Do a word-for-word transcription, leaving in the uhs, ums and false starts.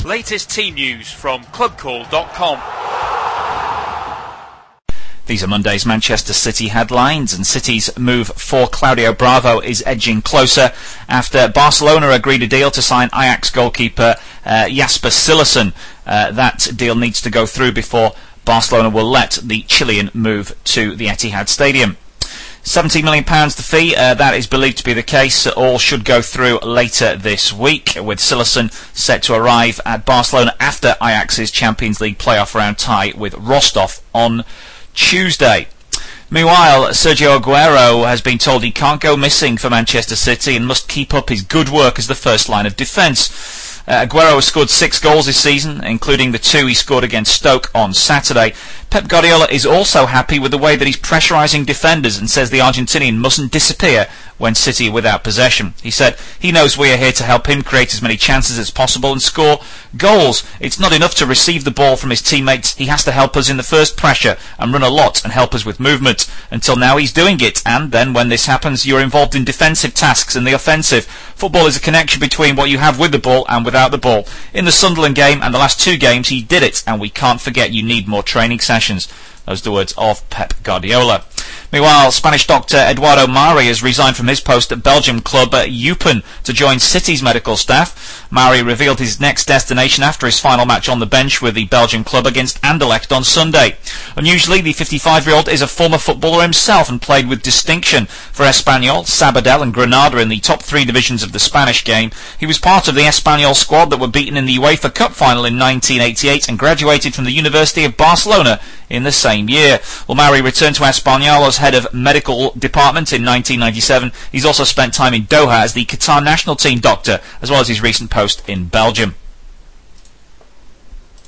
Latest team news from club call dot com. These are Monday's Manchester City headlines, and City's move for Claudio Bravo is edging closer after Barcelona agreed a deal to sign Ajax goalkeeper uh, Jasper Cillessen. Uh, that deal needs to go through before Barcelona will let the Chilean move to the Etihad Stadium. seventy million pounds the fee, uh, that is believed to be the case. All should go through later this week, with Cillessen set to arrive at Barcelona after Ajax's Champions League playoff round tie with Rostov on Tuesday. Meanwhile, Sergio Aguero has been told he can't go missing for Manchester City and must keep up his good work as the first line of defence. Uh, Aguero has scored six goals this season, including the two he scored against Stoke on Saturday. Pep Guardiola is also happy with the way that he's pressurising defenders and says the Argentinian mustn't disappear when City are without possession. He said he knows we are here to help him create as many chances as possible and score goals. It's not enough to receive the ball from his teammates. He has to help us in the first pressure and run a lot and help us with movement. Until now he's doing it, and then when this happens you're involved in defensive tasks and the offensive. Football is a connection between what you have with the ball and without the ball. In the Sunderland game and the last two games he did it, and we can't forget you need more training sessions. Those are the words of Pep Guardiola. Meanwhile, Spanish doctor Eduardo Mari has resigned from his post at Belgium club at Eupen to join City's medical staff. Mari revealed his next destination after his final match on the bench with the Belgian club against Anderlecht on Sunday. Unusually, the fifty-five-year-old is a former footballer himself and played with distinction for Espanyol, Sabadell and Granada in the top three divisions of the Spanish game. He was part of the Espanyol squad that were beaten in the UEFA Cup final in nineteen eighty-eight and graduated from the University of Barcelona in the same year. Well, Mari returned to Espanyol as head of medical department in nineteen ninety-seven. He's also spent time in Doha as the Qatar national team doctor, as well as his recent post in Belgium.